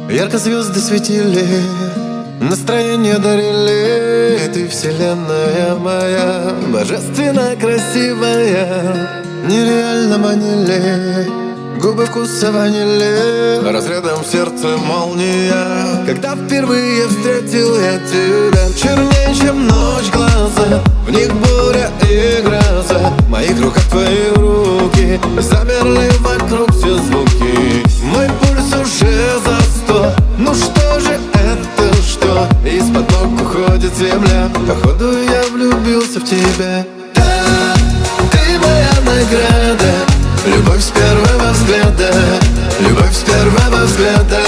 Ярко звезды светили, настроение дарили. Ты вселенная моя, божественно красивая. Нереально манили губы вкуса ванили, разрядом в сердце молния. Когда впервые встретил я тебя, чернее, чем ночь глаза, в них буря и гроза. В моих руках твои руки, замерли вокруг все звуки. Мой пульс уже за 100. Ну что же это, что из-под ног уходит земля? Походу я влюбился в тебя. Да, ты моя награда, любовь с первого взгляда, любовь с первого взгляда.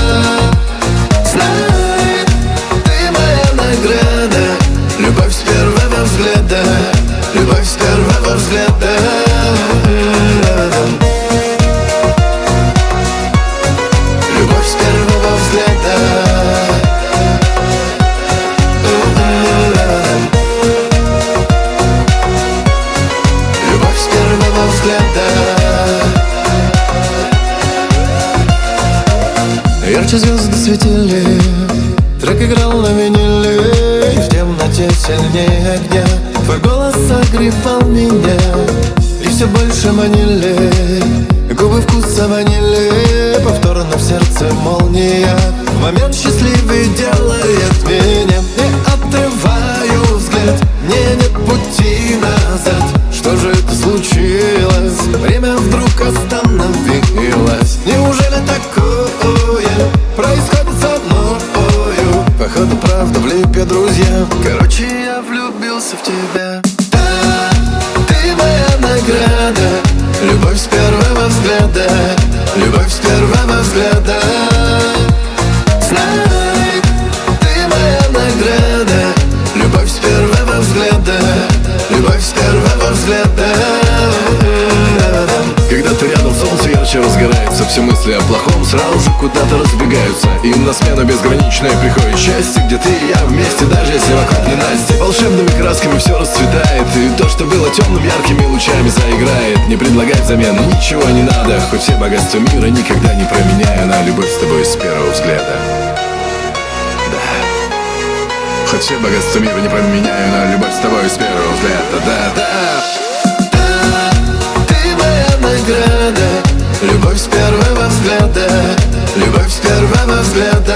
Знай, ты моя награда, любовь с первого взгляда, любовь с первого взгляда. Любовь с первого взгляда. Любовь с первого взгляда. Ярче звезды светили, трек играл на виниле, и в темноте сильнее огня твой голос согревал меня. И все больше манили губы вкуса ванили, повторно в сердце молния. В момент счастливый делает меня. Не отрываю взгляд, мне нет пути назад. Что же это случилось? Время вдруг остановилось. Неужели такое происходит со мною? Походу правда в липе, друзья. Короче, я влюбился в тебя. Да, ты моя награда, любовь с первого взгляда, любовь с первого взгляда. Знай, ты моя награда, любовь с первого взгляда, любовь с первого взгляда. Когда ты рядом, солнце ярче разгорается, все мысли о плохом сразу же куда-то разбегаются. Им на смену безграничное приходит счастье, где ты и я вместе, даже если вокруг ненастье. Волшебными красками все расцветает, и то, что было темным, яркими лучами заиграет. Не предлагай взамен, ничего не надо, хоть все богатства мира никогда не променяю на любовь с тобой с первого взгляда. Да, хоть все богатства мира не променяю на любовь с тобой с первого взгляда. Да. Награда, любовь с первого взгляда, любовь с первого взгляда.